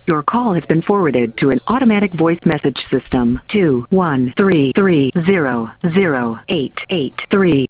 Your call has been forwarded to an automatic voice message system. 213300883.